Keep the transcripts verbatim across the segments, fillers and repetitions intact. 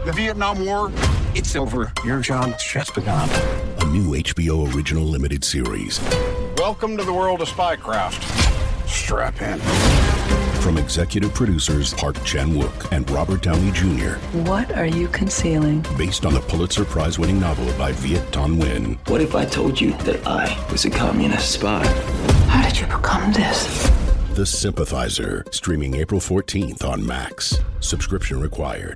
The Vietnam War, it's over. Your job's just begun. A new H B O original limited series. Welcome to the world of spycraft. Strap in. From executive producers Park Chan-wook and Robert Downey Junior What are you concealing? Based on the Pulitzer Prize-winning novel by Viet Thanh Nguyen. What if I told you that I was a communist spy? How did you become this? The Sympathizer, streaming April fourteenth on Max. Subscription required.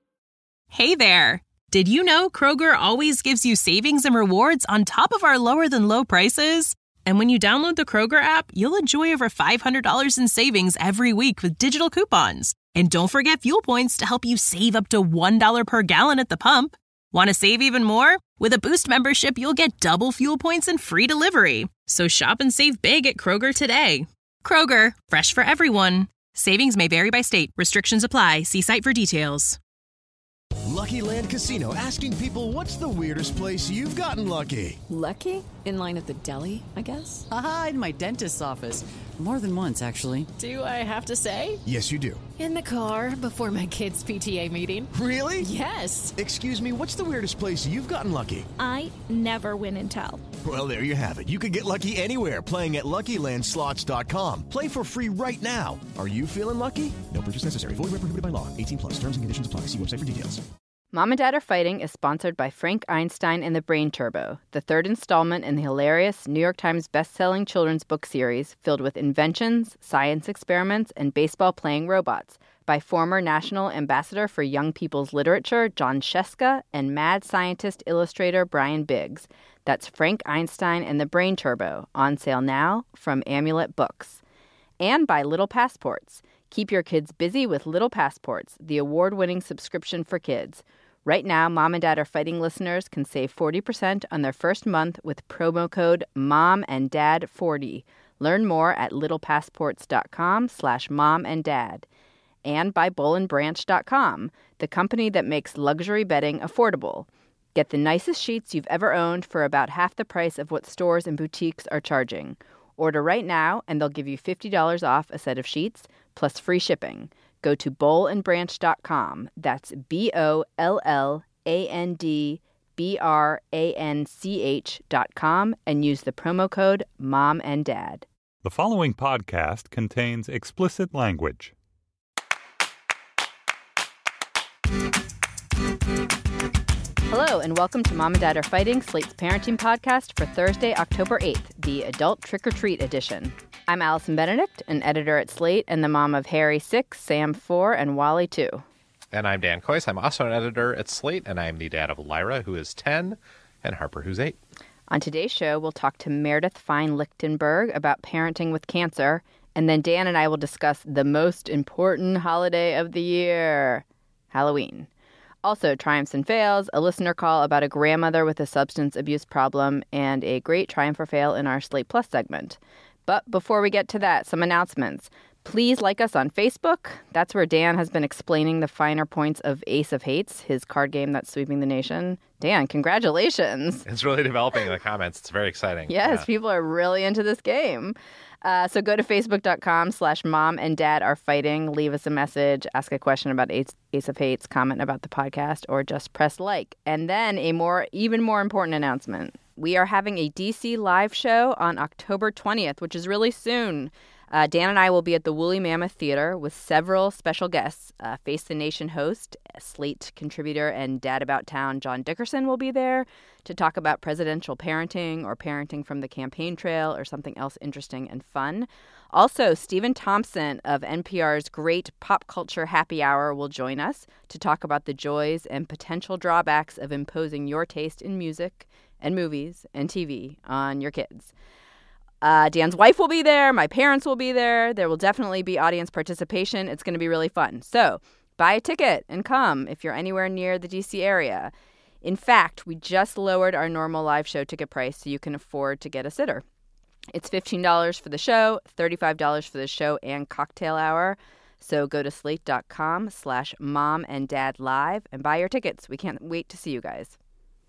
Hey there! Did you know Kroger always gives you savings and rewards on top of our lower-than-low prices? And when you download the Kroger app, you'll enjoy over five hundred dollars in savings every week with digital coupons. And don't forget fuel points to help you save up to one dollar per gallon at the pump. Want to save even more? With a Boost membership, you'll get double fuel points and free delivery. So shop and save big at Kroger today. Kroger, fresh for everyone. Savings may vary by state. Restrictions apply. See site for details. Lucky Land Casino, asking people, what's the weirdest place you've gotten lucky? Lucky? In line at the deli, I guess? Aha, in my dentist's office. More than once, actually. Do I have to say? Yes, you do. In the car before my kids' P T A meeting. Really? Yes. Excuse me, what's the weirdest place you've gotten lucky? I never win and tell. Well, there you have it. You can get lucky anywhere, playing at Lucky Land Slots dot com. Play for free right now. Are you feeling lucky? No purchase necessary. Void where prohibited by law. eighteen plus. Terms and conditions apply. See website for details. Mom and Dad Are Fighting is sponsored by Frank Einstein and the Brain Turbo, the third installment in the hilarious New York Times best-selling children's book series filled with inventions, science experiments, and baseball-playing robots by former National Ambassador for Young People's Literature Jon Scieszka and mad scientist illustrator Brian Biggs. That's Frank Einstein and the Brain Turbo, on sale now from Amulet Books. And by Little Passports. Keep your kids busy with Little Passports, the award-winning subscription for kids. Right now, Mom and Dad Are Fighting listeners can save forty percent on their first month with promo code mom and dad forty. Learn more at littlepassports.com slash mom and dad. And by boll and branch dot com, the company that makes luxury bedding affordable. Get the nicest sheets you've ever owned for about half the price of what stores and boutiques are charging. Order right now, and they'll give you fifty dollars off a set of sheets, plus free shipping. Go to boll and branch dot com. That's B O L L A N D B R A N C H dot com and use the promo code Mom and Dad. The following podcast contains explicit language. Hello, and welcome to Mom and Dad Are Fighting, Slate's parenting podcast for Thursday, October eighth, the Adult Trick-or-Treat edition. I'm Allison Benedict, an editor at Slate and the mom of Harry six, Sam four, and Wally two. And I'm Dan Coyce. I'm also an editor at Slate, and I'm the dad of Lyra, who is ten, and Harper, who's eight. On today's show, we'll talk to Meredith Fine-Lichtenberg about parenting with cancer, and then Dan and I will discuss the most important holiday of the year, Halloween. Also, triumphs and fails, a listener call about a grandmother with a substance abuse problem, and a great triumph or fail in our Slate Plus segment. But before we get to that, some announcements. Please like us on Facebook. That's where Dan has been explaining the finer points of Ace of Hates, his card game that's sweeping the nation. Dan, congratulations. It's really developing in the comments. It's very exciting. Yes, yeah. People are really into this game. Uh, so go to facebook.com slash mom and dad are fighting. Leave us a message, ask a question about Ace, Ace of Hates, comment about the podcast, or just press like. And then a more, even more important announcement. We are having a D C live show on October twentieth, which is really soon. Uh, Dan and I will be at the Woolly Mammoth Theater with several special guests. Uh, Face the Nation host, Slate contributor, and Dad About Town John Dickerson will be there to talk about presidential parenting or parenting from the campaign trail or something else interesting and fun. Also, Stephen Thompson of N P R's Great Pop Culture Happy Hour will join us to talk about the joys and potential drawbacks of imposing your taste in music and movies and T V on your kids. Uh, Dan's wife will be there. My parents will be there. There will definitely be audience participation. It's going to be really fun. So buy a ticket and come if you're anywhere near the D C area. In fact, we just lowered our normal live show ticket price so you can afford to get a sitter. It's fifteen dollars for the show, thirty-five dollars for the show and cocktail hour. So go to slate.com slash mom and dad live and buy your tickets. We can't wait to see you guys.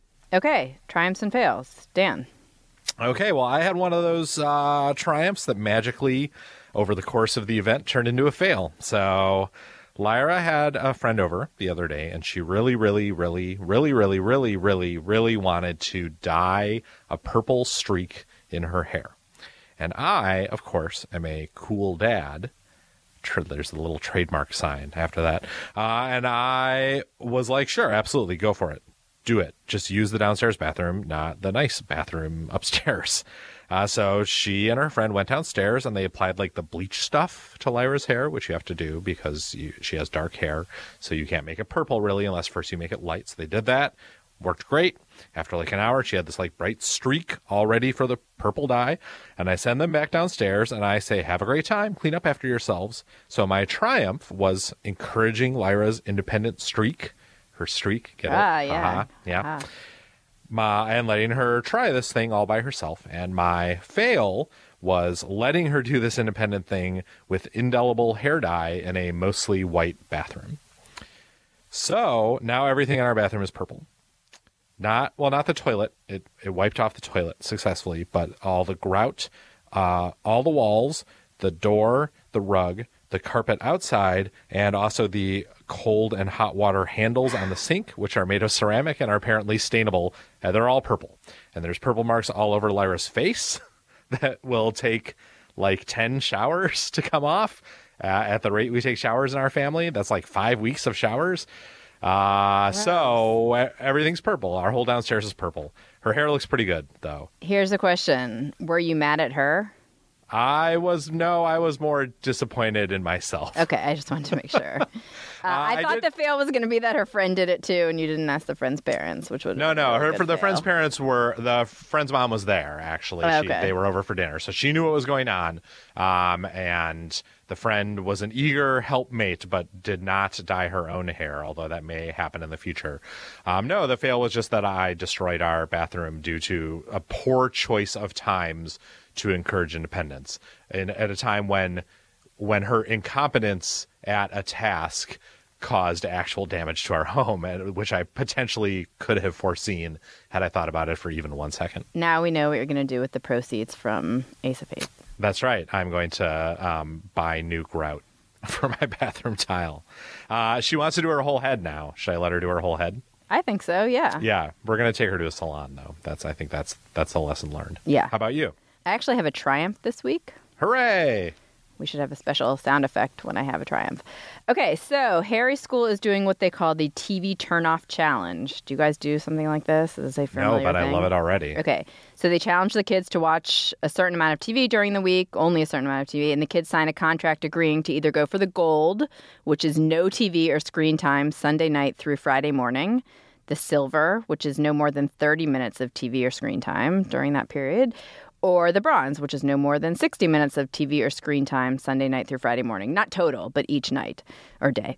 Okay, triumphs and fails. Dan. Okay, well, I had one of those uh, triumphs that magically, over the course of the event, turned into a fail. So Lyra had a friend over the other day, and she really, really, really, really, really, really, really, really wanted to dye a purple streak in her hair. And I, of course, am a cool dad. There's the little trademark sign after that. Uh, and I was like, sure, absolutely, go for it. Do it. Just use the downstairs bathroom, not the nice bathroom upstairs. Uh, so she and her friend went downstairs, and they applied like the bleach stuff to Lyra's hair, which you have to do because you, she has dark hair. So you can't make it purple really unless first you make it light. So they did that. Worked great. After like an hour, she had this like bright streak all ready for the purple dye. And I send them back downstairs and I say, have a great time. Clean up after yourselves. So my triumph was encouraging Lyra's independent streak. Her streak. Get ah, it? Yeah. Uh-huh. Yeah. Ah. My, and letting her try this thing all by herself. And my fail was letting her do this independent thing with indelible hair dye in a mostly white bathroom. So now everything in our bathroom is purple. Not, well, not the toilet. It it wiped off the toilet successfully, but all the grout, uh, all the walls, the door, the rug, the carpet outside, and also the cold and hot water handles on the sink, which are made of ceramic and are apparently stainable. And they're all purple. And there's purple marks all over Lyra's face that will take like ten showers to come off. Uh, at the rate we take showers in our family, that's like five weeks of showers. Uh, so everything's purple. Our whole downstairs is purple. Her hair looks pretty good, though. Here's a question. Were you mad at her? I was, no, I was more disappointed in myself. Okay, I just wanted to make sure. uh, uh, I, I thought did... the fail was going to be that her friend did it too, and you didn't ask the friend's parents, which would no, no. really Her for the fail. friend's parents were the friend's mom was there. Actually, oh, she, okay. they were over for dinner, so she knew what was going on. Um, and the friend was an eager helpmate, but did not dye her own hair, although that may happen in the future. Um, no, the fail was just that I destroyed our bathroom due to a poor choice of times to encourage independence, and at a time when when her incompetence at a task caused actual damage to our home, and which I potentially could have foreseen had I thought about it for even one second. Now we know what you're going to do with the proceeds from Ace of Hades. That's right. I'm going to um, buy new grout for my bathroom tile. Uh, she wants to do her whole head now. Should I let her do her whole head? I think so, yeah. Yeah. We're going to take her to a salon, though. That's I think that's that's a lesson learned. Yeah. How about you? I actually have a triumph this week. Hooray! We should have a special sound effect when I have a triumph. Okay, so Harry's school is doing what they call the T V turn-off challenge. Do you guys do something like this? Is this a familiar No, but thing? I love it already. Okay, so they challenge the kids to watch a certain amount of T V during the week, only a certain amount of T V, and the kids sign a contract agreeing to either go for the gold, which is no T V or screen time Sunday night through Friday morning, the silver, which is no more than thirty minutes of T V or screen time during that period, or the bronze, which is no more than sixty minutes of T V or screen time Sunday night through Friday morning. Not total, but each night or day.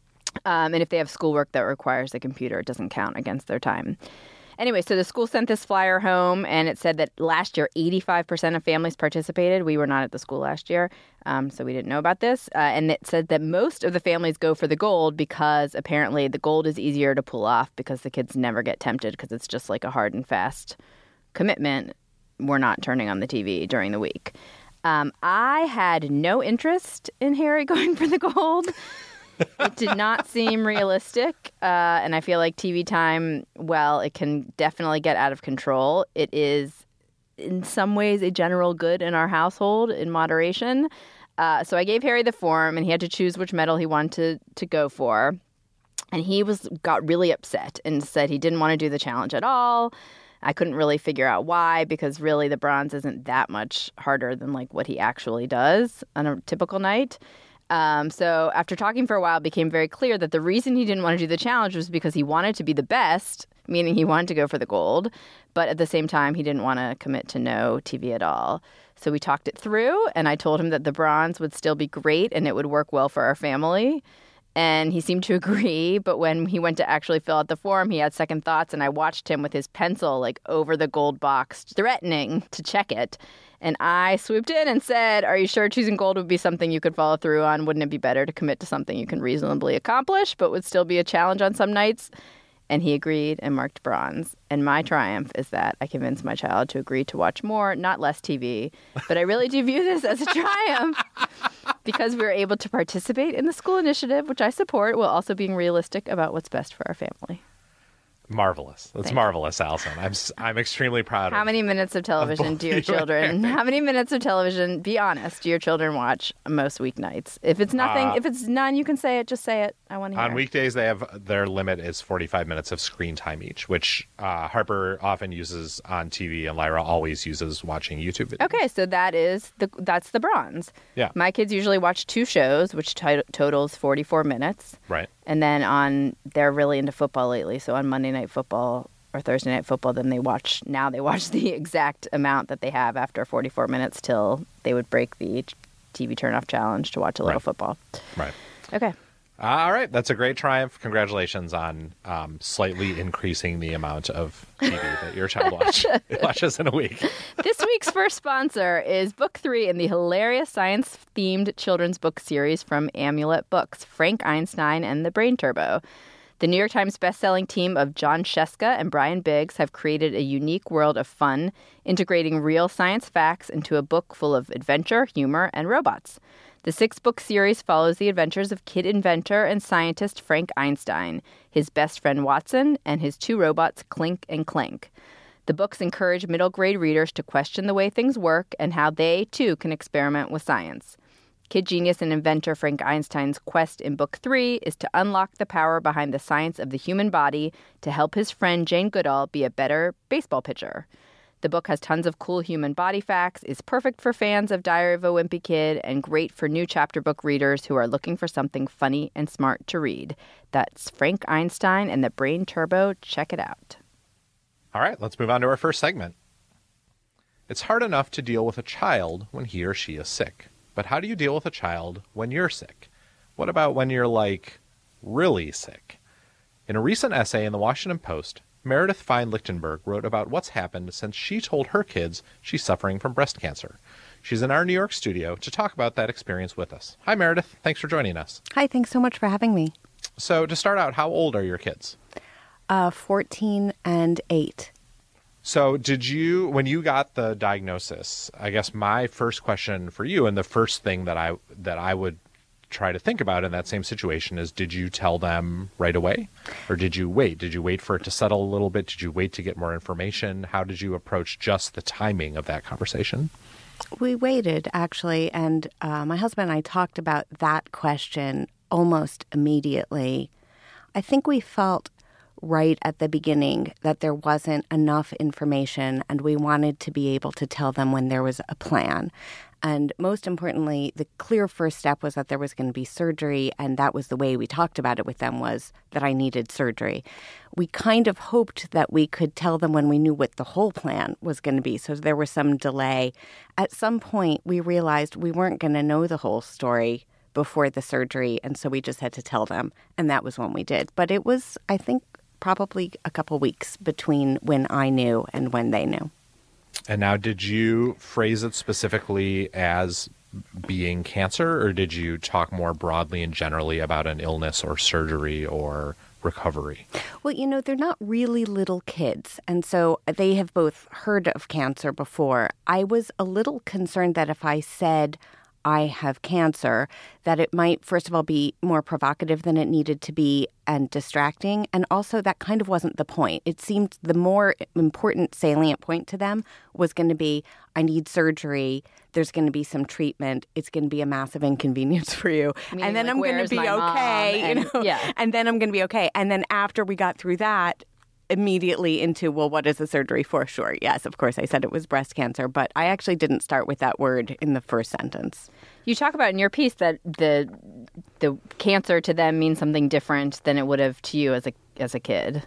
Um, and if they have schoolwork that requires a computer, it doesn't count against their time. Anyway, so the school sent this flyer home, and it said that last year, eighty-five percent of families participated. We were not at the school last year, um, so we didn't know about this. Uh, and it said that most of the families go for the gold because apparently the gold is easier to pull off because the kids never get tempted because it's just like a hard and fast commitment. We're not turning on the T V during the week. Um, I had no interest in Harry going for the gold. It did not seem realistic. Uh, and I feel like T V time, well, it can definitely get out of control. It is, in some ways, a general good in our household in moderation. Uh, so I gave Harry the form, and he had to choose which medal he wanted to, to go for. And he was got really upset and said he didn't want to do the challenge at all. I couldn't really figure out why, because really the bronze isn't that much harder than like what he actually does on a typical night. Um, so after talking for a while, it became very clear that the reason he didn't want to do the challenge was because he wanted to be the best, meaning he wanted to go for the gold. But at the same time, he didn't want to commit to no T V at all. So we talked it through, and I told him that the bronze would still be great and it would work well for our family. And he seemed to agree, but when he went to actually fill out the form, he had second thoughts, and I watched him with his pencil like over the gold box, threatening to check it. And I swooped in and said, are you sure choosing gold would be something you could follow through on? Wouldn't it be better to commit to something you can reasonably accomplish, but would still be a challenge on some nights? And he agreed and marked bronze. And my triumph is that I convinced my child to agree to watch more, not less T V. But I really do view this as a triumph Because we're able to participate in the school initiative, which I support, while also being realistic about what's best for our family. Marvelous. That's Thank marvelous, Allison. I'm s- I'm extremely proud How of many minutes of television both do your you children? and- How many minutes of television? Be honest. Do your children watch most weeknights? If it's nothing, Uh, if it's none, you can say it. Just say it. I want to hear. On weekdays, they have their limit is forty-five minutes of screen time each, which uh, Harper often uses on T V, and Lyra always uses watching YouTube videos. Okay, so that is the that's the bronze. Yeah. My kids usually watch two shows, which t- totals forty-four minutes. Right. And then on, they're really into football lately. So on Monday Night Football or Thursday Night Football, then they watch, now they watch the exact amount that they have after forty-four minutes till they would break the T V turn-off challenge to watch a little Right. football. Right. Okay. Uh, all right. That's a great triumph. Congratulations on um, slightly increasing the amount of T V that your child watch, watches in a week. This week's first sponsor is book three in the hilarious science-themed children's book series from Amulet Books, Frank Einstein and the Brain Turbo. The New York Times bestselling team of John Sheska and Brian Biggs have created a unique world of fun, integrating real science facts into a book full of adventure, humor, and robots. The six-book series follows the adventures of kid inventor and scientist Frank Einstein, his best friend Watson, and his two robots Clink and Clank. The books encourage middle-grade readers to question the way things work and how they, too, can experiment with science. Kid genius and inventor Frank Einstein's quest in Book three is to unlock the power behind the science of the human body to help his friend Jane Goodall be a better baseball pitcher. The book has tons of cool human body facts, is perfect for fans of Diary of a Wimpy Kid, and great for new chapter book readers who are looking for something funny and smart to read. That's Frank Einstein and the Brain Turbo. Check it out. All right. Let's move on to our first segment. It's hard enough to deal with a child when he or she is sick. But how do you deal with a child when you're sick? What about when you're, like, really sick? In a recent essay in the Washington Post, Meredith Fine-Lichtenberg wrote about what's happened since she told her kids she's suffering from breast cancer. She's in our New York studio to talk about that experience with us. Hi, Meredith. Thanks for joining us. Hi, thanks so much for having me. So to start out, how old are your kids? Uh, fourteen and eight. So did you, when you got the diagnosis, I guess my first question for you, and the first thing that I that I would try to think about in that same situation is, did you tell them right away? Or did you wait? Did you wait for it to settle a little bit? Did you wait to get more information? How did you approach just the timing of that conversation? We waited, actually, and uh, my husband and I talked about that question almost immediately. I think we felt right at the beginning that there wasn't enough information, and we wanted to be able to tell them when there was a plan. And most importantly, the clear first step was that there was going to be surgery, and that was the way we talked about it with them, was that I needed surgery. We kind of hoped that we could tell them when we knew what the whole plan was going to be, so there was some delay. At some point, we realized we weren't going to know the whole story before the surgery, and so we just had to tell them, and that was when we did. But it was, I think, probably a couple weeks between when I knew and when they knew. And now, did you phrase it specifically as being cancer, or did you talk more broadly and generally about an illness or surgery or recovery? Well, you know, they're not really little kids, and so they have both heard of cancer before. I was a little concerned that if I said I have cancer, that it might, first of all, be more provocative than it needed to be and distracting. And also, that kind of wasn't the point. It seemed the more important salient point to them was going to be, I need surgery. There's going to be some treatment. It's going to be a massive inconvenience for you. Meaning, and then like, I'm going to be okay. And, you know? Yeah. And then I'm going to be okay. And then after we got through that, immediately into, well, what is the surgery for? Sure. Yes, of course, I said it was breast cancer, but I actually didn't start with that word in the first sentence. You talk about in your piece that the the cancer to them means something different than it would have to you as a as a kid.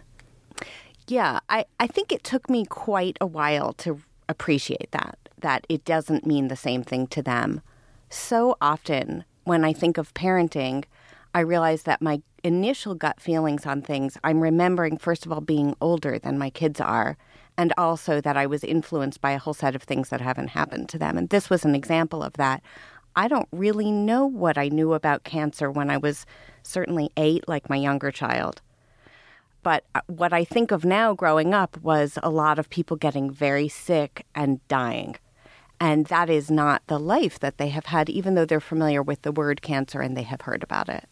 Yeah, I, I think it took me quite a while to appreciate that, that it doesn't mean the same thing to them. So often when I think of parenting, I realize that my initial gut feelings on things, I'm remembering, first of all, being older than my kids are, and also that I was influenced by a whole set of things that haven't happened to them. And this was an example of that. I don't really know what I knew about cancer when I was certainly eight, like my younger child. But what I think of now growing up was a lot of people getting very sick and dying. And that is not the life that they have had, even though they're familiar with the word cancer and they have heard about it.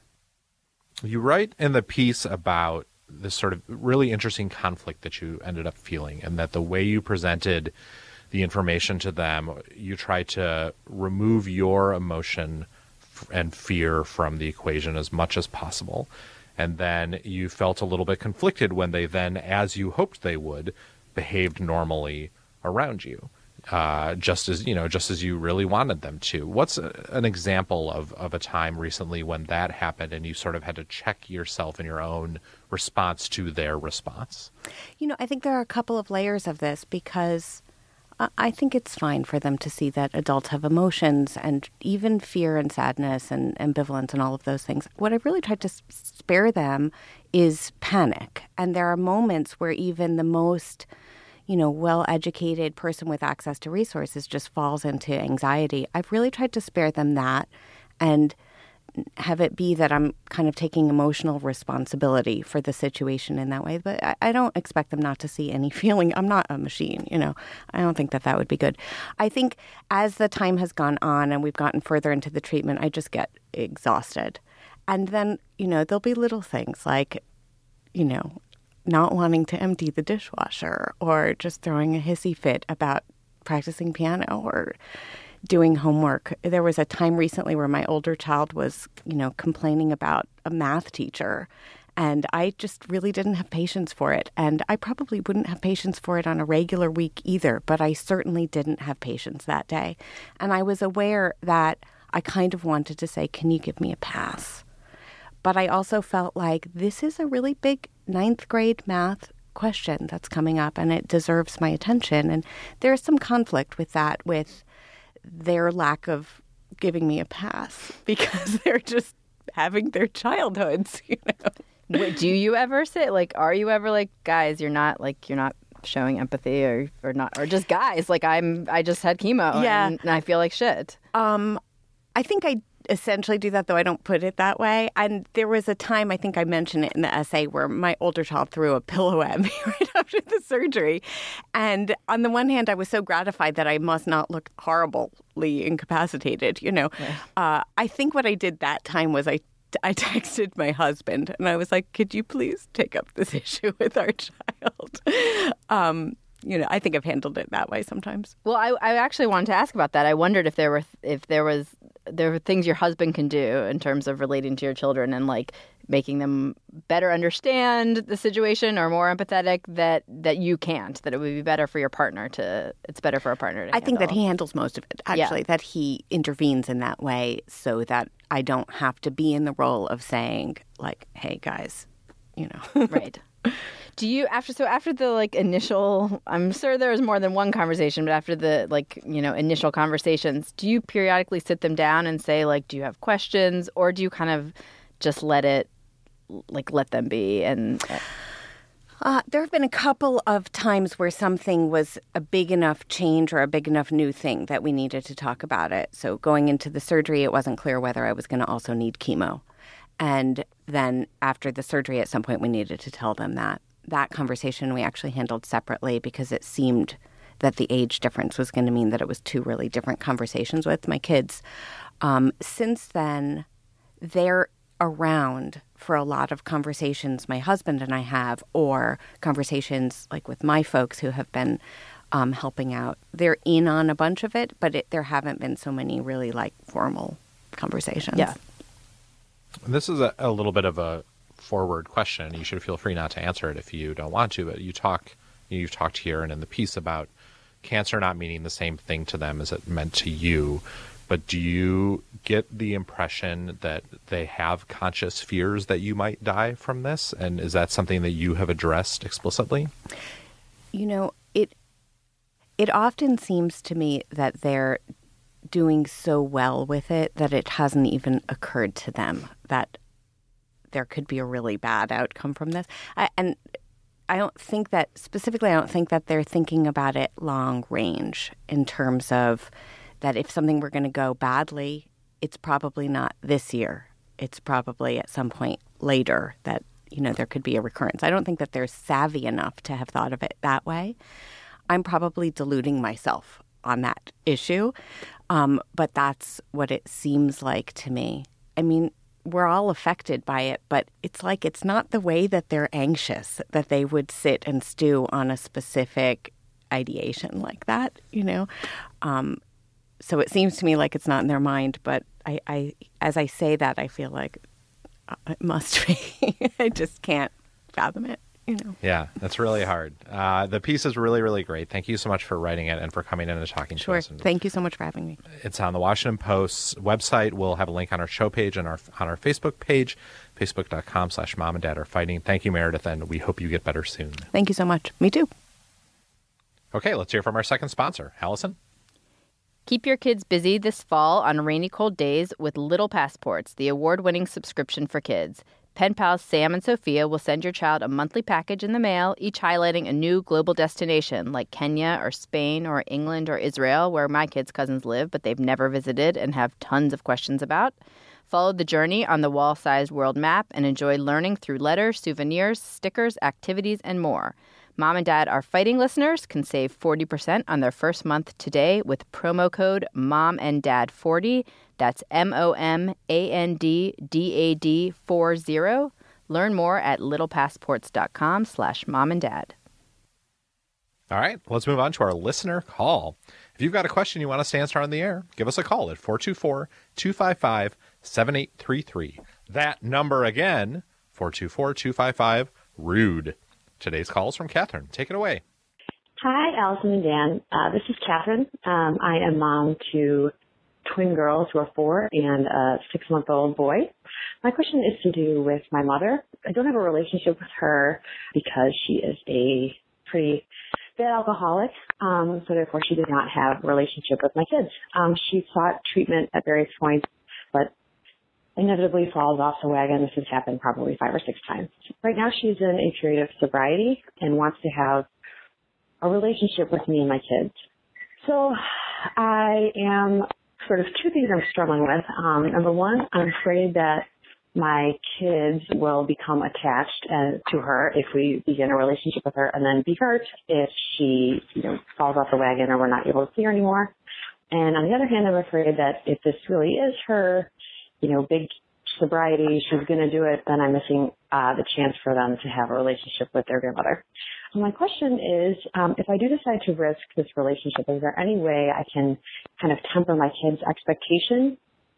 You write in the piece about this sort of really interesting conflict that you ended up feeling, and that the way you presented the information to them, you tried to remove your emotion and fear from the equation as much as possible. And then you felt a little bit conflicted when they then, as you hoped they would, behaved normally around you, uh, just as, you know, just as you really wanted them to. What's a, an example of, of a time recently when that happened and you sort of had to check yourself in your own response to their response? You know, I think there are a couple of layers of this, because I think it's fine for them to see that adults have emotions and even fear and sadness and ambivalence and all of those things. What I've really tried to spare them is panic. And there are moments where even the most, you know, well-educated person with access to resources just falls into anxiety. I've really tried to spare them that and have it be that I'm kind of taking emotional responsibility for the situation in that way. But I, I don't expect them not to see any feeling. I'm not a machine, you know. I don't think that that would be good. I think as the time has gone on and we've gotten further into the treatment, I just get exhausted. And then, you know, there'll be little things like, you know, not wanting to empty the dishwasher or just throwing a hissy fit about practicing piano or doing homework. There was a time recently where my older child was, you know, complaining about a math teacher, and I just really didn't have patience for it. And I probably wouldn't have patience for it on a regular week either, but I certainly didn't have patience that day. And I was aware that I kind of wanted to say, can you give me a pass? But I also felt like this is a really big ninth grade math question that's coming up, and it deserves my attention. And there's some conflict with that, with their lack of giving me a pass, because they're just having their childhoods, you know. Wait, do you ever say, like, are you ever like, guys, you're not like, you're not showing empathy, or or not, or just guys, like, I'm, I just had chemo, yeah. and, and I feel like shit. Um, I think I essentially do that, though I don't put it that way. And there was a time, I think I mentioned it in the essay, where my older child threw a pillow at me right after the surgery. And on the one hand, I was so gratified that I must not look horribly incapacitated, you know. Yeah. Uh, I think what I did that time was I I texted my husband, and I was like, could you please take up this issue with our child? Um, you know, I think I've handled it that way sometimes. Well, I, I actually wanted to ask about that. I wondered if there were if there was there were things your husband can do in terms of relating to your children and like making them better understand the situation or more empathetic that that you can't. That it would be better for your partner to. It's better for a partner to. I handle. think that he handles most of it. Actually, yeah. That he intervenes in that way so that I don't have to be in the role of saying like, "Hey, guys," you know. Right. Do you after so after the like initial? I'm sure there was more than one conversation, but after the like you know initial conversations, do you periodically sit them down and say like, do you have questions, or do you kind of just let it like let them be? And uh, there have been a couple of times where something was a big enough change or a big enough new thing that we needed to talk about it. So going into the surgery, it wasn't clear whether I was going to also need chemo, and then after the surgery, at some point, we needed to tell them that. That conversation we actually handled separately because it seemed that the age difference was going to mean that it was two really different conversations with my kids. Um, since then, they're around for a lot of conversations my husband and I have, or conversations like with my folks who have been um, helping out. They're in on a bunch of it, but it, there haven't been so many really like formal conversations. Yeah. This is a, a little bit of a forward question. You should feel free not to answer it if you don't want to, but you talk, you've talked here and in the piece about cancer not meaning the same thing to them as it meant to you. But do you get the impression that they have conscious fears that you might die from this? And is that something that you have addressed explicitly? You know, it it often seems to me that they're doing so well with it that it hasn't even occurred to them that there could be a really bad outcome from this. I, and I don't think that, specifically, I don't think that they're thinking about it long range in terms of that if something were going to go badly, it's probably not this year. It's probably at some point later that, you know, there could be a recurrence. I don't think that they're savvy enough to have thought of it that way. I'm probably deluding myself on that issue. Um, but that's what it seems like to me. I mean, we're all affected by it, but it's like it's not the way that they're anxious, that they would sit and stew on a specific ideation like that, you know? Um, so it seems to me like it's not in their mind, but I, I as I say that, I feel like it must be. I just can't fathom it. You know. Yeah, that's really hard. Uh, the piece is really, really great. Thank you so much for writing it and for coming in and talking sure. to us. Sure. Thank you so much for having me. It's on the Washington Post's website. We'll have a link on our show page and our on our Facebook page, facebook.com slash mom and dad are fighting. Thank you, Meredith, and we hope you get better soon. Thank you so much. Me too. Okay, let's hear from our second sponsor, Allison. Keep your kids busy this fall on rainy, cold days with Little Passports, the award-winning subscription for kids. Pen pals Sam and Sophia will send your child a monthly package in the mail, each highlighting a new global destination like Kenya or Spain or England or Israel, where my kids' cousins live, but they've never visited and have tons of questions about. Follow the journey on the wall-sized world map and enjoy learning through letters, souvenirs, stickers, activities, and more. Mom and Dad Are Fighting listeners can save forty percent on their first month today with promo code mom and dad forty. That's M O M A N D D A D forty. Learn more at littlepassports.com slash mom and dad. All right, let's move on to our listener call. If you've got a question you want us to answer on the air, give us a call at four two four, two five five, seven eight three three. That number again, four two four, two five five, RUDE. Today's call is from Catherine. Take it away. Hi, Allison and Dan. Uh, this is Catherine. Um, I am mom to twin girls who are four and a six-month-old boy. My question is to do with my mother. I don't have a relationship with her because she is a pretty bad alcoholic, um, so therefore she did not have a relationship with my kids. Um, she sought treatment at various points, but inevitably falls off the wagon. This has happened probably five or six times. Right now she's in a period of sobriety and wants to have a relationship with me and my kids. So I am sort of two things I'm struggling with. Um, number one, I'm afraid that my kids will become attached uh, to her if we begin a relationship with her, and then be hurt if she, you know, falls off the wagon or we're not able to see her anymore. And on the other hand, I'm afraid that if this really is her, you know, big sobriety, she's going to do it, then I'm missing uh, the chance for them to have a relationship with their grandmother. So my question is, um, if I do decide to risk this relationship, is there any way I can kind of temper my kids' expectation,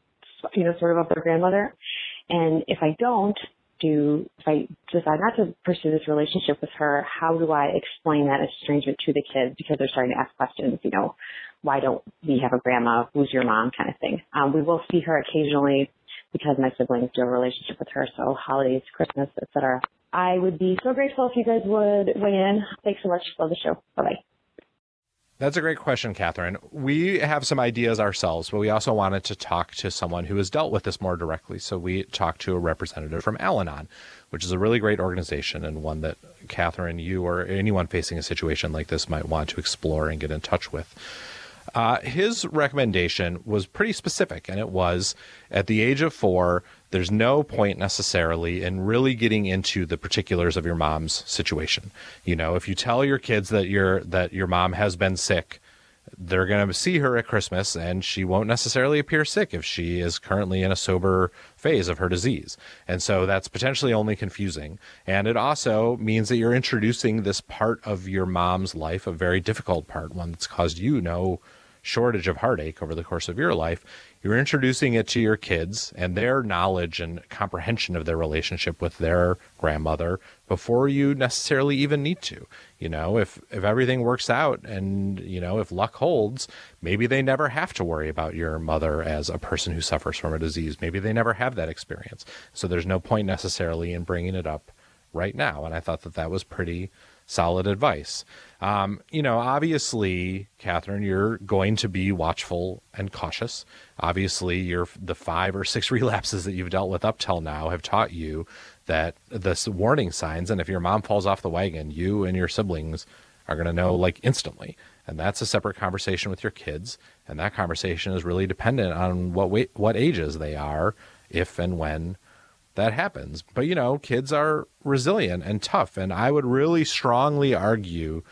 you know, sort of of their grandmother? And if I don't do, if I decide not to pursue this relationship with her, how do I explain that estrangement to the kids? Because they're starting to ask questions, you know, why don't we have a grandma? Who's your mom? Kind of thing. Um, we will see her occasionally because my siblings do have a relationship with her. So holidays, Christmas, et cetera. I would be so grateful if you guys would weigh in. Thanks so much. Love the show. Bye-bye. That's a great question, Catherine. We have some ideas ourselves, but we also wanted to talk to someone who has dealt with this more directly. So we talked to a representative from Al-Anon, which is a really great organization and one that Catherine, you or anyone facing a situation like this might want to explore and get in touch with. Uh, his recommendation was pretty specific, and it was at the age of four, there's no point necessarily in really getting into the particulars of your mom's situation. You know, if you tell your kids that your that your mom has been sick, they're going to see her at Christmas, and she won't necessarily appear sick if she is currently in a sober phase of her disease. And so that's potentially only confusing. And it also means that you're introducing this part of your mom's life, a very difficult part, one that's caused you no shortage of heartache over the course of your life. You're introducing it to your kids and their knowledge and comprehension of their relationship with their grandmother before you necessarily even need to. You know, if, if everything works out and, you know, if luck holds, maybe they never have to worry about your mother as a person who suffers from a disease. Maybe they never have that experience. So there's no point necessarily in bringing it up right now. And I thought that that was pretty solid advice. Um, you know, obviously, Catherine, you're going to be watchful and cautious. Obviously, you're, the five or six relapses that you've dealt with up till now have taught you that the warning signs, and if your mom falls off the wagon, you and your siblings are going to know like instantly. And that's a separate conversation with your kids. And that conversation is really dependent on what way, what ages they are, if and when that happens. But, you know, kids are resilient and tough. And I would really strongly argue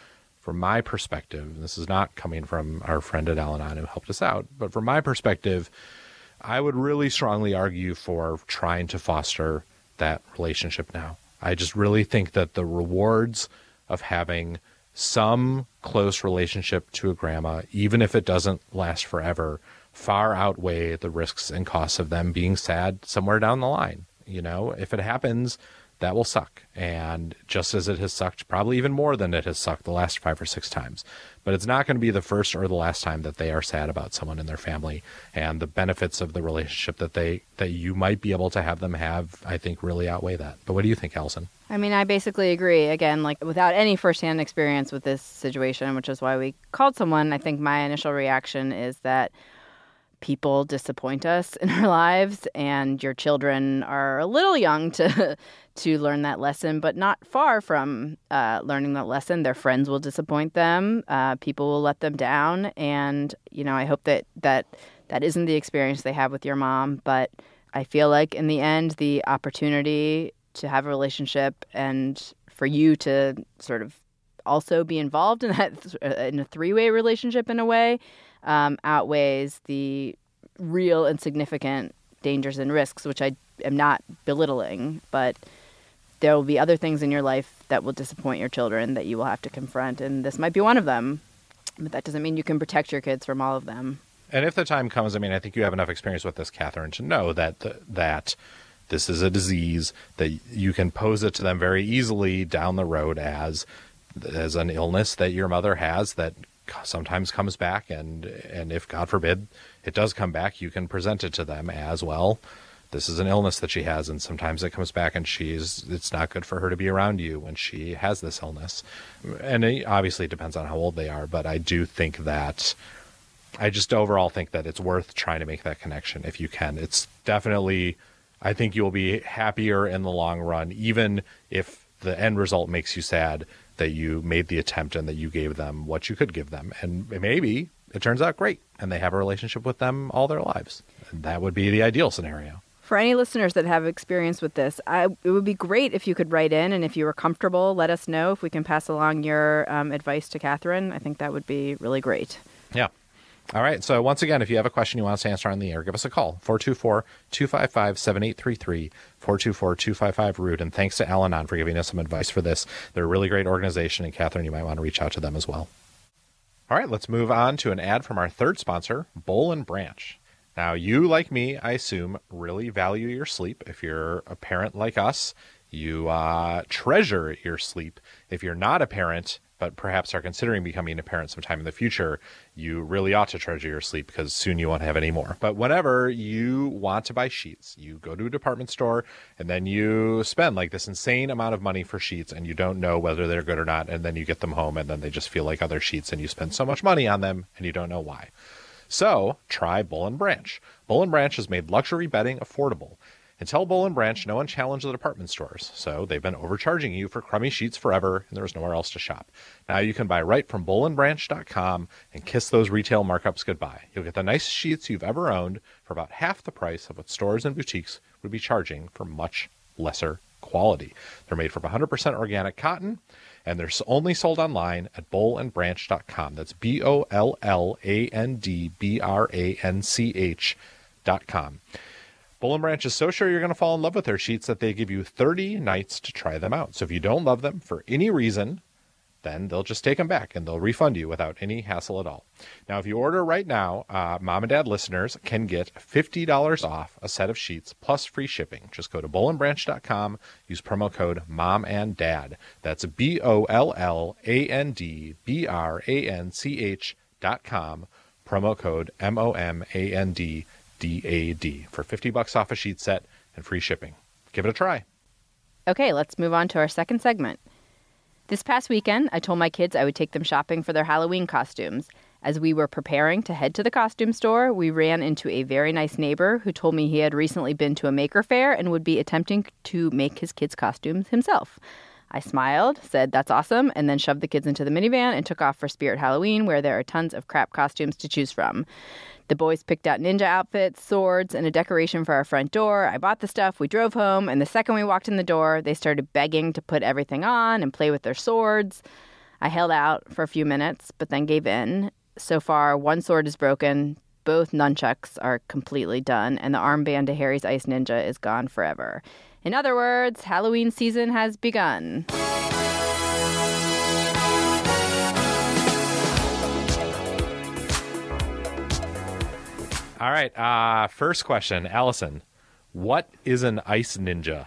from my perspective, this is not coming from our friend at Al-Anon who helped us out, but from my perspective, I would really strongly argue for trying to foster that relationship now. I just really think that the rewards of having some close relationship to a grandma, even if it doesn't last forever, far outweigh the risks and costs of them being sad somewhere down the line. You know, if it happens, that will suck. And just as it has sucked, probably even more than it has sucked the last five or six times. But it's not going to be the first or the last time that they are sad about someone in their family. And the benefits of the relationship that they that you might be able to have them have, I think, really outweigh that. But what do you think, Allison? I mean, I basically agree. Again, like without any firsthand experience with this situation, which is why we called someone, I think my initial reaction is that people disappoint us in our lives, and your children are a little young to to learn that lesson, but not far from uh, learning that lesson. Their friends will disappoint them. Uh, people will let them down. And, you know, I hope that, that that isn't the experience they have with your mom. But I feel like in the end, the opportunity to have a relationship and for you to sort of also be involved in that, in a three-way relationship in a way, um, outweighs the real and significant dangers and risks, which I am not belittling, but there will be other things in your life that will disappoint your children that you will have to confront, and this might be one of them. But that doesn't mean you can protect your kids from all of them. And if the time comes, I mean, I think you have enough experience with this, Catherine, to know that the, that this is a disease, that you can pose it to them very easily down the road as as an illness that your mother has that sometimes comes back, and and if, God forbid, it does come back, you can present it to them as, well, this is an illness that she has, and sometimes it comes back and she's it's not good for her to be around you when she has this illness. And it obviously depends on how old they are, but I do think that I just overall think that it's worth trying to make that connection if you can. It's definitely, I think you'll be happier in the long run, even if the end result makes you sad, that you made the attempt and that you gave them what you could give them. And maybe it turns out great and they have a relationship with them all their lives. And that would be the ideal scenario. For any listeners that have experience with this, I, it would be great if you could write in, and if you were comfortable, let us know if we can pass along your um, advice to Catherine. I think that would be really great. Yeah. All right. So once again, if you have a question you want us to answer on the air, give us a call, four two four, two five five, seven eight three three, four two four, two five five, root. And thanks to Al-Anon for giving us some advice for this. They're a really great organization, and Catherine, you might want to reach out to them as well. All right, let's move on to an ad from our third sponsor, Boll and Branch. Now, you, like me, I assume, really value your sleep. If you're a parent like us, you uh, treasure your sleep. If you're not a parent, but perhaps are considering becoming a parent sometime in the future, you really ought to treasure your sleep, because soon you won't have any more. But whenever you want to buy sheets, you go to a department store and then you spend like this insane amount of money for sheets, and you don't know whether they're good or not, and then you get them home and then they just feel like other sheets, and you spend so much money on them and you don't know why. So try Boll and Branch. Boll and Branch has made luxury bedding affordable. Until Boll and Branch, no one challenged the department stores, so they've been overcharging you for crummy sheets forever, and there was nowhere else to shop. Now you can buy right from boll and branch dot com and kiss those retail markups goodbye. You'll get the nicest sheets you've ever owned for about half the price of what stores and boutiques would be charging for much lesser quality. They're made from one hundred percent organic cotton, and they're only sold online at boll and branch dot com. That's B O L L A N D B R A N C H dot com. Boll and Branch is so sure you're going to fall in love with their sheets that they give you thirty nights to try them out. So if you don't love them for any reason, then they'll just take them back and they'll refund you without any hassle at all. Now, if you order right now, uh, Mom and Dad listeners can get fifty dollars off a set of sheets plus free shipping. Just go to boll and branch dot com, use promo code Mom and Dad. That's B O L L A N D B R A N C H dot com, promo code M O M A N D D A D for fifty bucks off a sheet set and free shipping. Give it a try. Okay, let's move on to our second segment. This past weekend, I told my kids I would take them shopping for their Halloween costumes. As we were preparing to head to the costume store, we ran into a very nice neighbor who told me he had recently been to a maker fair and would be attempting to make his kids' costumes himself. I smiled, said, "That's awesome," and then shoved the kids into the minivan and took off for Spirit Halloween, where there are tons of crap costumes to choose from. The boys picked out ninja outfits, swords, and a decoration for our front door. I bought the stuff, we drove home, and the second we walked in the door, they started begging to put everything on and play with their swords. I held out for a few minutes, but then gave in. So far, one sword is broken, both nunchucks are completely done, and the armband to Harry's Ice Ninja is gone forever. In other words, Halloween season has begun. All right. Uh, first question, Allison. What is an ice ninja?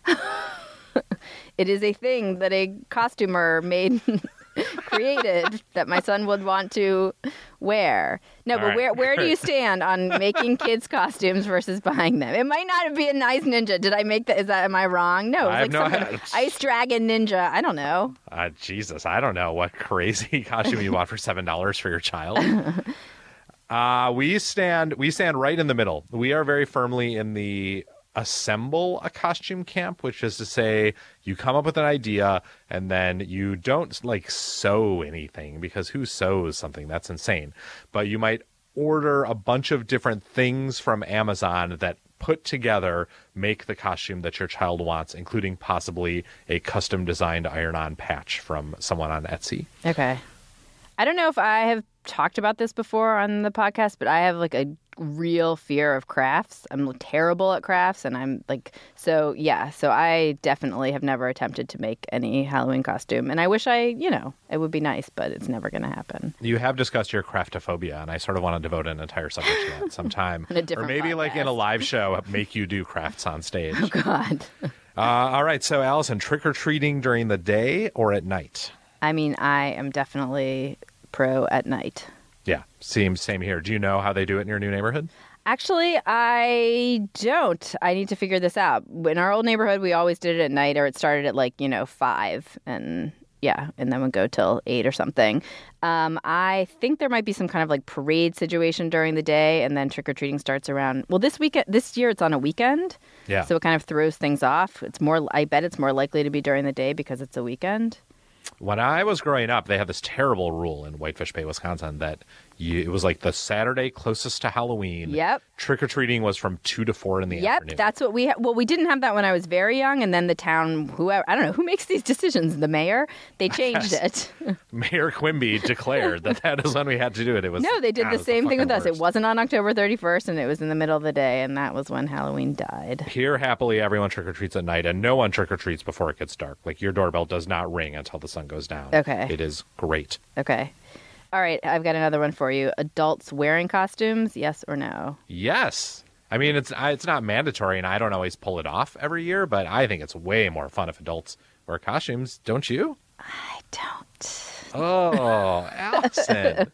It is a thing that a costumer made, created, that my son would want to wear. No, All but right. where where do you stand on making kids' costumes versus buying them? It might not be an ice ninja. Did I make that? Is that, am I wrong? No, I it's have like no some kind idea. of ice dragon ninja. I don't know. Uh, Jesus, I don't know what crazy costume you bought for seven dollars for your child. Uh, we stand we stand right in the middle. We are very firmly in the assemble a costume camp, which is to say you come up with an idea and then you don't like sew anything, because who sews something? That's insane. But you might order a bunch of different things from Amazon that put together make the costume that your child wants, including possibly a custom designed iron-on patch from someone on Etsy. Okay. I don't know if I have talked about this before on the podcast, but I have like a real fear of crafts. I'm terrible at crafts, and I'm like, so yeah, so I definitely have never attempted to make any Halloween costume, and I wish I, you know, it would be nice, but it's never going to happen. You have discussed your craftophobia, and I sort of want to devote an entire subject to that sometime. On a or different maybe podcast. like in a live show, make you do crafts on stage. Oh, God. uh, all right, so Allison, trick-or-treating during the day or at night? I mean, I am definitely pro at night. Yeah, seems same here. Do you know how they do it in your new neighborhood? Actually, I don't. I need to figure this out. In our old neighborhood, we always did it at night, or it started at like, you know, five, and yeah, and then would go till eight or something. Um, I think there might be some kind of like parade situation during the day, and then trick or treating starts around. Well, this weekend, this year, it's on a weekend, Yeah. so it kind of throws things off. It's more. I bet it's more likely to be during the day because it's a weekend. When I was growing up, they had this terrible rule in Whitefish Bay, Wisconsin, that you, it was like the Saturday closest to Halloween. Yep. Trick-or-treating was from two to four in the Yep, afternoon. that's what we ha- well, we didn't have that when I was very young, and then the town, whoever, I don't know, who makes these decisions? The mayor? They changed it. Mayor Quimby declared that that is when we had to do it. It was No, they did God, the it was same thing with fucking us. It worst. wasn't on October thirty-first, and it was in the middle of the day, and that was when Halloween died. Here, happily, everyone trick-or-treats at night, and no one trick-or-treats before it gets dark. Like, your doorbell does not ring until the sun goes down. Okay. It is great. Okay. All right, I've got another one for you. Adults wearing costumes, yes or no? Yes. I mean, it's I- it's not mandatory, and I don't always pull it off every year, but I think it's way more fun if adults wear costumes. Don't you? I don't. Oh, Allison.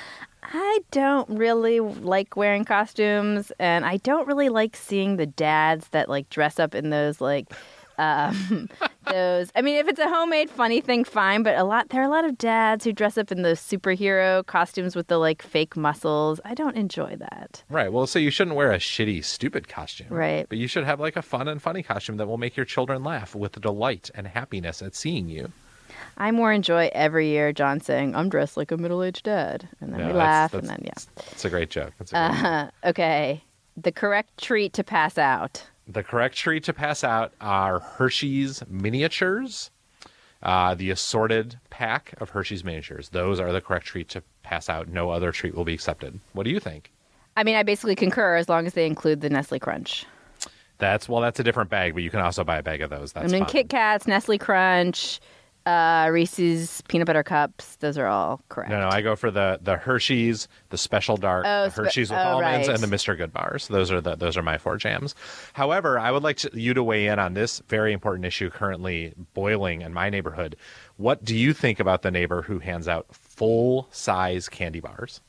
I don't really like wearing costumes, and I don't really like seeing the dads that like dress up in those like um, those. I mean, if it's a homemade funny thing, fine. But a lot there are a lot of dads who dress up in those superhero costumes with the like fake muscles. I don't enjoy that. Right. Well, so you shouldn't wear a shitty, stupid costume. Right. But you should have like a fun and funny costume that will make your children laugh with delight and happiness at seeing you. I more enjoy every year John saying, "I'm dressed like a middle-aged dad," and then No, we that's- laugh, that's- and then yeah. It's a great joke. It's a great joke. Uh, okay, the correct treat to pass out. The correct treat to pass out are Hershey's miniatures, uh, the assorted pack of Hershey's miniatures. Those are the correct treat to pass out. No other treat will be accepted. What do you think? I mean, I basically concur as long as they include the Nestle Crunch. That's well, that's a different bag, but you can also buy a bag of those. That's I mean, fine. Kit Kats, Nestle Crunch, uh, Reese's Peanut Butter Cups. Those are all correct. No, no, I go for the the Hershey's, the Special Dark, Oh, the spe- Hershey's with oh, almonds, right. and the Mister Good bars. Those are the those are my four jams. However, I would like to, you to weigh in on this very important issue currently boiling in my neighborhood. What do you think about the neighbor who hands out full size candy bars?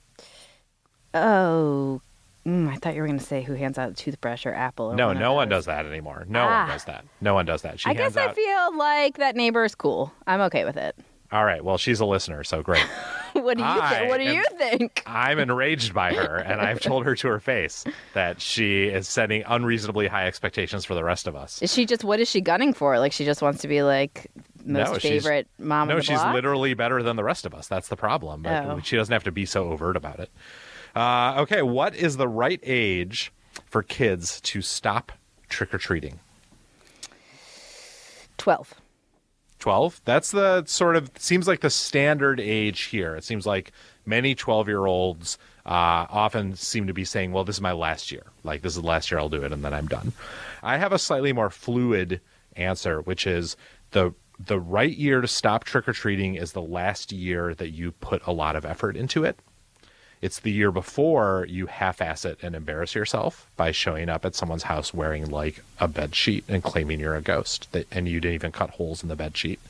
Oh, mm, I thought you were going to say who hands out a toothbrush or apple. Or No, one of no one those. does that anymore. No Ah. one does that. No one does that. She I guess hands I out. feel like that neighbor is cool. I'm okay with it. All right. Well, she's a listener, so great. What do you I think? What do am- you think? I'm enraged by her, and I've told her to her face that she is setting unreasonably high expectations for the rest of us. Is she just, what is she gunning for? Like, she just wants to be like most No, she's- favorite mom No, on the she's block? literally better than the rest of us. That's the problem. But Oh. she doesn't have to be so overt about it. Uh, okay, what is the right age for kids to stop trick-or-treating? twelve. twelve. That's the sort of, seems like the standard age here. It seems like many twelve-year-olds uh, often seem to be saying, well, this is my last year. Like, this is the last year I'll do it, and then I'm done. I have a slightly more fluid answer, which is the the right year to stop trick-or-treating is the last year that you put a lot of effort into it. It's the year before you half-ass it and embarrass yourself by showing up at someone's house wearing, like, a bed sheet and claiming you're a ghost, that, and you didn't even cut holes in the bed sheet.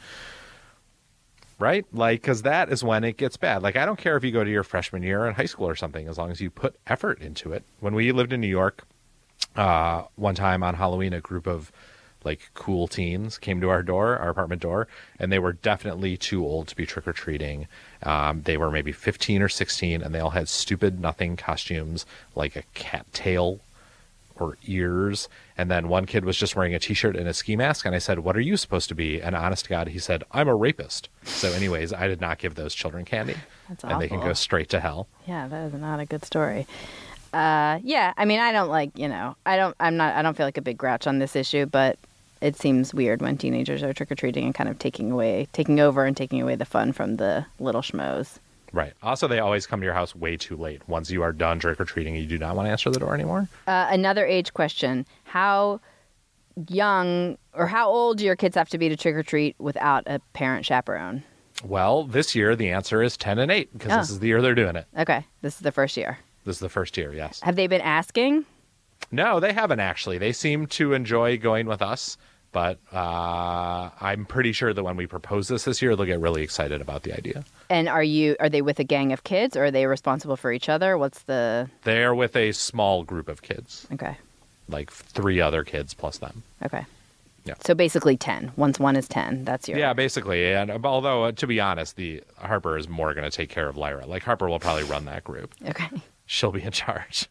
Right? Like, because that is when it gets bad. Like, I don't care if you go to your freshman year in high school or something, as long as you put effort into it. When we lived in New York, uh, one time on Halloween, a group of, like, cool teens came to our door, our apartment door, and they were definitely too old to be trick-or-treating. Um, they were maybe fifteen or sixteen, and they all had stupid nothing costumes, like a cat tail or ears. And then one kid was just wearing a t-shirt and a ski mask. And I said, what are you supposed to be? And honest to God, he said, I'm a rapist. So anyways, I did not give those children candy. That's and awful. They can go straight to hell. Yeah, that is not a good story. Uh, yeah, I mean, I don't like, you know, I don't, I'm not, I don't feel like a big grouch on this issue, but it seems weird when teenagers are trick-or-treating and kind of taking away, taking over and taking away the fun from the little schmoes. Right. Also, they always come to your house way too late. Once you are done trick-or-treating, you do not want to answer the door anymore. Uh, another age question. How young or how old do your kids have to be to trick-or-treat without a parent chaperone? Well, this year, the answer is ten and eight, because Oh. this is the year they're doing it. Okay. This is the first year. This is the first year, yes. Have they been asking? No, they haven't actually. They seem to enjoy going with us. But uh, I'm pretty sure that when we propose this this year, they'll get really excited about the idea. And are you are they with a gang of kids, or are they responsible for each other? What's the... They're with a small group of kids. Okay. Like three other kids plus them. Okay. Yeah. So basically ten. Once one is ten, that's your... Yeah, basically. And although, uh, to be honest, the Harper is more going to take care of Lyra. Like, Harper will probably run that group. Okay. She'll be in charge.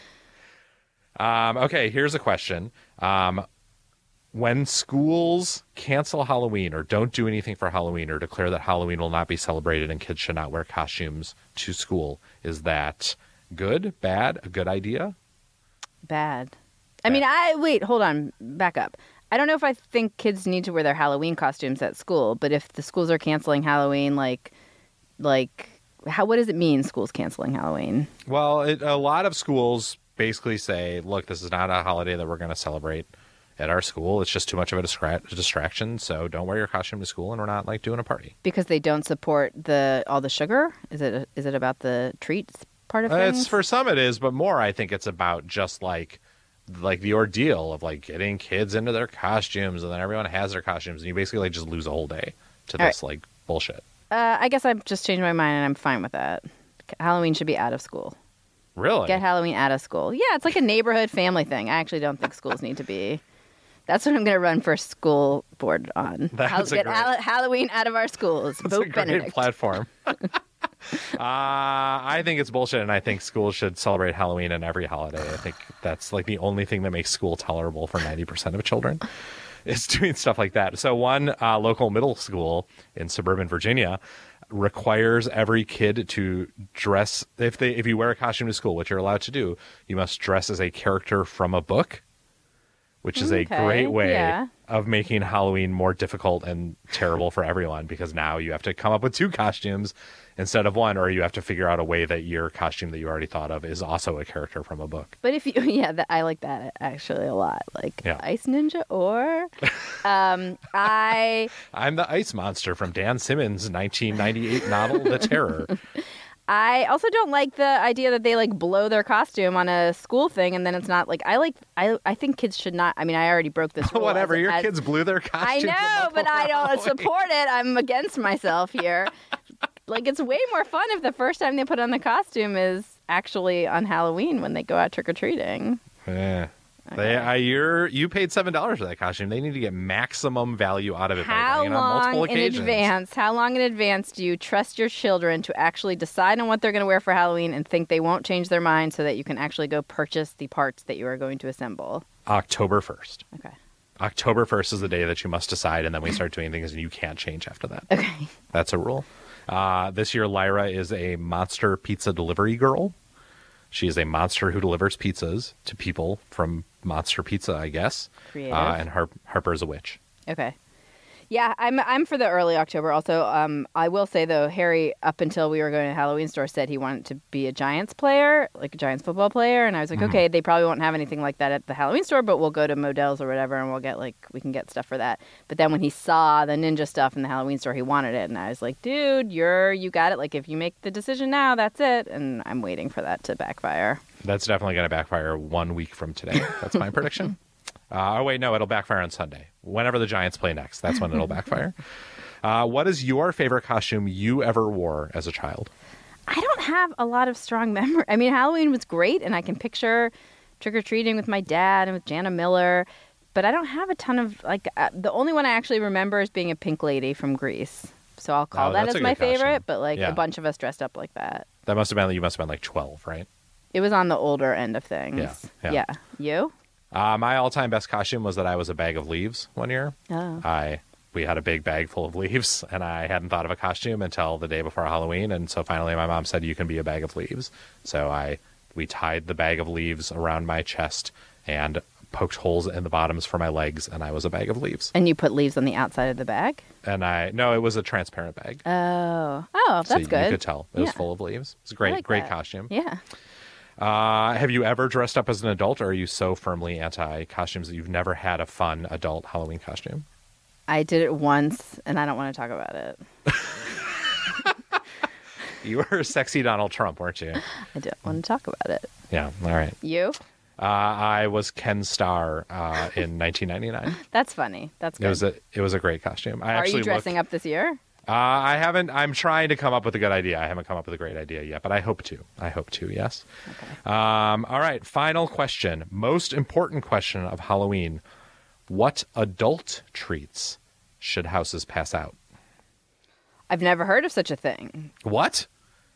um, okay, here's a question. Um, when schools cancel Halloween or don't do anything for Halloween or declare that Halloween will not be celebrated and kids should not wear costumes to school, is that good, bad, a good idea? Bad. I mean, I... Wait, hold on. Back up. I don't know if I think kids need to wear their Halloween costumes at school, but if the schools are canceling Halloween, like... like... How, what does it mean, schools canceling Halloween? Well, it, a lot of schools basically say, look, this is not a holiday that we're going to celebrate at our school. It's just too much of a distra- distraction, so don't wear your costume to school, and we're not, like, doing a party. Because they don't support the all the sugar? Is it is it about the treats part of Uh, things? it's for some it is, but more I think it's about just, like, like the ordeal of, like, getting kids into their costumes, and then everyone has their costumes, and you basically, like, just lose a whole day to All this, right. like, bullshit. Uh, I guess I've just changed my mind, and I'm fine with that. Halloween should be out of school. Really? Get Halloween out of school. Yeah, it's like a neighborhood family thing. I actually don't think schools need to be. That's what I'm going to run for school board on. That's Hal- a get great- Hall- Halloween out of our schools. That's Vote a great Benedict. platform. uh, I think it's bullshit, and I think schools should celebrate Halloween and every holiday. I think that's like the only thing that makes school tolerable for ninety percent of children is doing stuff like that. So one uh, local middle school in suburban Virginia requires every kid to dress, if they if you wear a costume to school, which you're allowed to do, you must dress as a character from a book, which is Okay, a great way yeah. of making Halloween more difficult and terrible for everyone, because now you have to come up with two costumes instead of one, or you have to figure out a way that your costume that you already thought of is also a character from a book. But if you, yeah, that, I like that actually a lot. Like Yeah. Ice Ninja or, um, I, I'm the ice monster from Dan Simmons' nineteen ninety-eight novel, The Terror. I also don't like the idea that they like blow their costume on a school thing, and then it's not like I like. I I think kids should not. I mean, I already broke this rule. Whatever, as- your as- kids blew their I costumes. know, but I don't Halloween. support it. I'm against myself here. Like, it's way more fun if the first time they put on the costume is actually on Halloween when they go out trick or treating. Yeah. They, I, you're, you paid seven dollars for that costume. They need to get maximum value out of it by How buying it on multiple long in occasions. advance? How long in advance do you trust your children to actually decide on what they're going to wear for Halloween and think they won't change their mind so that you can actually go purchase the parts that you are going to assemble? October first. Okay. October first is the day that you must decide, and then we start doing things, and you can't change after that. Okay. That's a rule. Uh, this year, Lyra is a monster pizza delivery girl. She is a monster who delivers pizzas to people from Monster Pizza, I guess. Creative. Uh, and Har- Harper is a witch. Okay. Yeah, I'm I'm for the early October. Also, um, I will say though, Harry, up until we were going to the Halloween store, said he wanted to be a Giants player, like a Giants football player, and I was like, Mhm. okay, they probably won't have anything like that at the Halloween store, but we'll go to Modell's or whatever, and we'll get like we can get stuff for that. But then when he saw the ninja stuff in the Halloween store, he wanted it, and I was like, dude, you're you got it. Like if you make the decision now, that's it. And I'm waiting for that to backfire. That's definitely going to backfire one week from today. That's my prediction. Uh, oh, wait, no, it'll backfire on Sunday. Whenever the Giants play next, that's when it'll backfire. Uh, what is your favorite costume you ever wore as a child? I don't have a lot of strong memory. I mean, Halloween was great, and I can picture trick-or-treating with my dad and with Jana Miller, but I don't have a ton of, like, uh, the only one I actually remember is being a pink lady from Greece. So I'll call Oh, that that's as a my good costume. favorite, but, like, Yeah. a bunch of us dressed up like that. That must have been, you must have been like twelve, right? It was on the older end of things. Yeah, yeah. You? Uh, my all-time best costume was that I was a bag of leaves one year. Oh. I we had a big bag full of leaves, and I hadn't thought of a costume until the day before Halloween, and so finally my mom said, you can be a bag of leaves. So I we tied the bag of leaves around my chest and poked holes in the bottoms for my legs, and I was a bag of leaves. And you put leaves on the outside of the bag? And I no, it was a transparent bag. Oh. Oh, that's so you, good. you could tell it was Yeah. full of leaves. It's a I great, like great that. costume. Yeah. Uh, have you ever dressed up as an adult, or are you so firmly anti-costumes that you've never had a fun adult Halloween costume? I did it once, and I don't want to talk about it. You were sexy Donald Trump, weren't you? I don't want to talk about it. Yeah, all right. You? Uh, I was Ken Starr uh, in nineteen ninety-nine. That's funny. That's good. It was a it was a great costume. I Are actually you dressing looked, up this year? Uh, I haven't. I'm trying to come up with a good idea. I haven't come up with a great idea yet, but I hope to. I hope to. Yes. Okay. Um, all right. Final question. Most important question of Halloween: what adult treats should houses pass out? I've never heard of such a thing. What?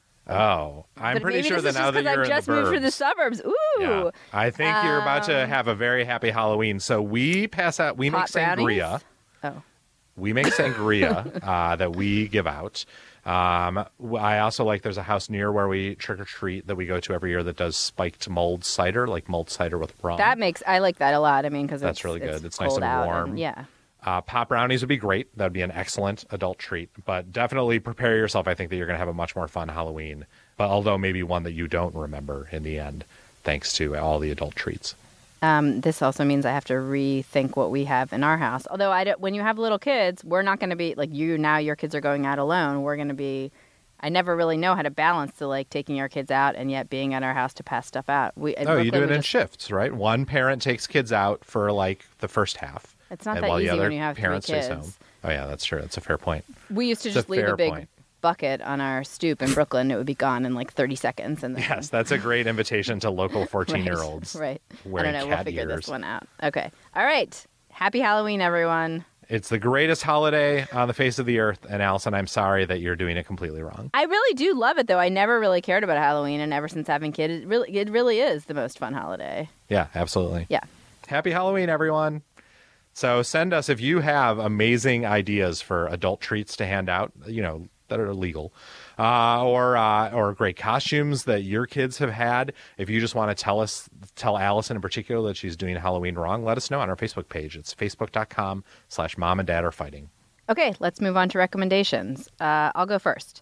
Oh, I'm But pretty maybe sure this that is now just that 'cause you're I've in just the moved to the burbs. suburbs. Ooh. Yeah. I think you're about to Um, have a very happy Halloween. So we pass out. We Pot make sangria. brownies? Oh. We make sangria uh, that we give out. Um, I also like. There's a house near where we trick or treat that we go to every year that does spiked mulled cider, like mulled cider with rum. That makes I like that a lot. I mean, because That's it's, really good. It's, It's nice cold and out warm. yeah. Uh, pop brownies would be great. That would be an excellent adult treat. But definitely prepare yourself. I think that you're going to have a much more fun Halloween. But although maybe one that you don't remember in the end, thanks to all the adult treats. Um, this also means I have to rethink what we have in our house. Although I don't, when you have little kids, we're not going to be like you now. Your kids are going out alone. We're going to be. I never really know how to balance to like taking our kids out and yet being at our house to pass stuff out. We in Oh, you Brooklyn, do it we in just- shifts, right? One parent takes kids out for like the first half. It's not and that while the easy other when you have three parent stays kids. home. Oh yeah, that's true. That's a fair point. We used to It's just a leave fair a big point. bucket on our stoop in Brooklyn. It would be gone in like thirty seconds. And then, Yes, that's a great invitation to local fourteen-year-olds. Right. right. I wearing don't know. We'll cat figure ears. this one out. Okay. All right. Happy Halloween, everyone. It's the greatest holiday on the face of the earth, and Allison, I'm sorry that you're doing it completely wrong. I really do love it, though. I never really cared about Halloween, and ever since having kids, it really, it really is the most fun holiday. Yeah, absolutely. Yeah. Happy Halloween, everyone. So send us, if you have amazing ideas for adult treats to hand out, you know, that are legal, uh, or uh, or great costumes that your kids have had. If you just want to tell us, tell Allison in particular that she's doing Halloween wrong, let us know on our Facebook page. It's facebook.com slash mom and dad are fighting. Okay, let's move on to recommendations. Uh, I'll go first.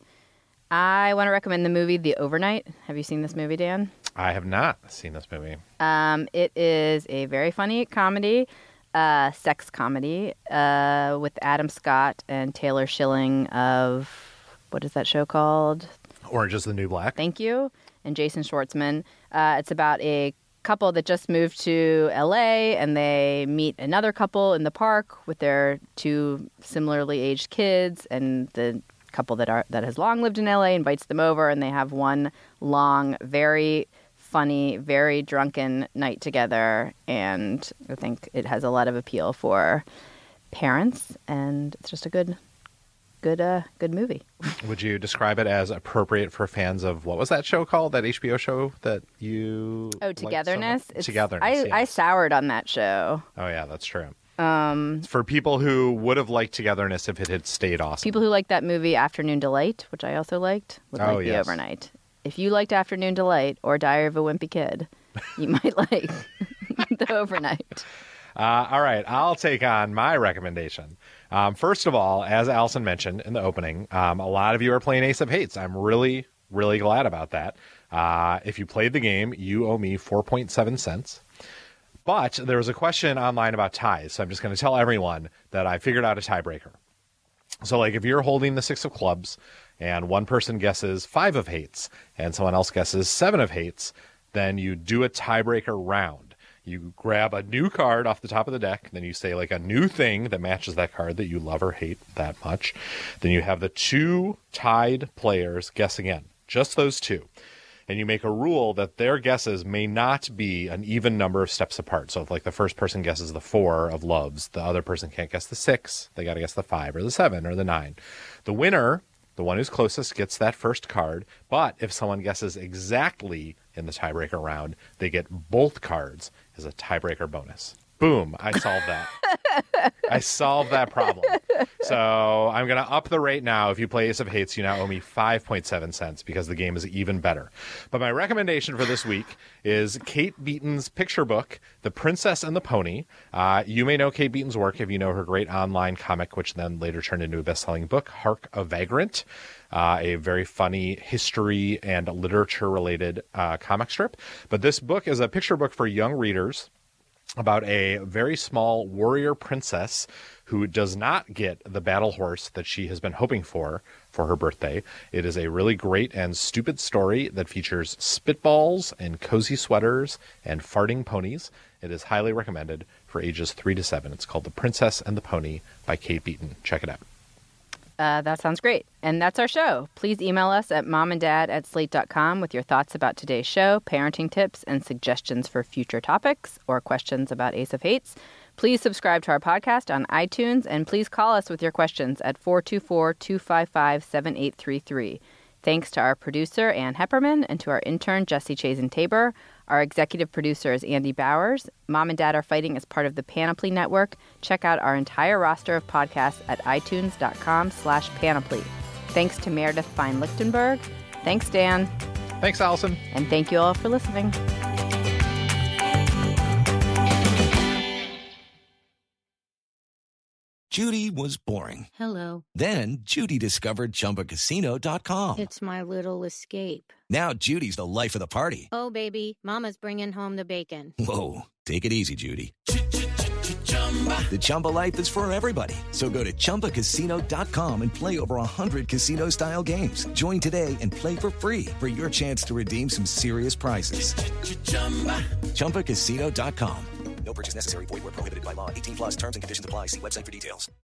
I want to recommend the movie The Overnight. Have you seen this movie, Dan? I have not seen this movie. Um, it is a very funny comedy, uh, sex comedy, uh, with Adam Scott and Taylor Schilling of, what is that show called? Orange is the New Black. Thank you. And Jason Schwartzman. Uh, it's about a couple that just moved to L A and they meet another couple in the park with their two similarly aged kids, and the couple that are that has long lived in L A invites them over, and they have one long, very funny, very drunken night together. And I think it has a lot of appeal for parents, and it's just a good good uh good movie. Would you describe it as appropriate for fans of, what was that show called, that H B O show that you Oh, liked so Togetherness. much? It's- Togetherness. I, yeah. I soured on that show. Oh yeah, that's true. Um, For people who would have liked Togetherness if it had stayed awesome. People who like that movie Afternoon Delight, which I also liked, would Oh, like The yes. Overnight. If you liked Afternoon Delight or Diary of a Wimpy Kid, you might like The Overnight. Uh, all right, I'll take on my recommendation. Um, first of all, as Allison mentioned in the opening, um, a lot of you are playing Ace of Hates. I'm really, really glad about that. Uh, if you played the game, you owe me four point seven cents. But there was a question online about ties, so I'm just going to tell everyone that I figured out a tiebreaker. So, like, if you're holding the six of clubs and one person guesses five of hates and someone else guesses seven of hates, then you do a tiebreaker round. You grab a new card off the top of the deck, then you say, like, a new thing that matches that card that you love or hate that much. Then you have the two tied players guess again, just those two. And you make a rule that their guesses may not be an even number of steps apart. So if, like, the first person guesses the four of loves, the other person can't guess the six. They got to guess the five or the seven or the nine. The winner, the one who's closest, gets that first card. But if someone guesses exactly in the tiebreaker round, they get both cards as a tiebreaker bonus. Boom, I solved that. I solved that problem. So I'm going to up the rate now. If you play Ace of Hates, you now owe me five point seven cents because the game is even better. But my recommendation for this week is Kate Beaton's picture book, The Princess and the Pony. Uh, you may know Kate Beaton's work if you know her great online comic, which then later turned into a best-selling book, Hark a Vagrant, uh, a very funny history and literature-related uh, comic strip. But this book is a picture book for young readers about a very small warrior princess who does not get the battle horse that she has been hoping for for her birthday. It is a really great and stupid story that features spitballs and cozy sweaters and farting ponies. It is highly recommended for ages three to seven. It's called The Princess and the Pony by Kate Beaton. Check it out. Uh, that sounds great. And that's our show. Please email us at momanddad at slate dot com with your thoughts about today's show, parenting tips, and suggestions for future topics or questions about Ace of Hates. Please subscribe to our podcast on iTunes, and please call us with your questions at four two four, two five five, seven eight three three. Thanks to our producer, Ann Hepperman, and to our intern, Jesse Chazen-Tabor. Our executive producer is Andy Bowers. Mom and Dad Are Fighting is part of the Panoply Network. Check out our entire roster of podcasts at itunes.com slash panoply. Thanks to Meredith Fine-Lichtenberg. Thanks, Dan. Thanks, Allison. And thank you all for listening. Judy was boring. Hello. Then Judy discovered Chumba Casino dot com. It's my little escape. Now Judy's the life of the party. Oh, baby, mama's bringing home the bacon. Whoa, take it easy, Judy. The Chumba life is for everybody. So go to Chumba Casino dot com and play over one hundred casino-style games. Join today and play for free for your chance to redeem some serious prizes. Chumba Casino dot com. No purchase necessary. Void where prohibited by law. eighteen plus terms and conditions apply. See website for details.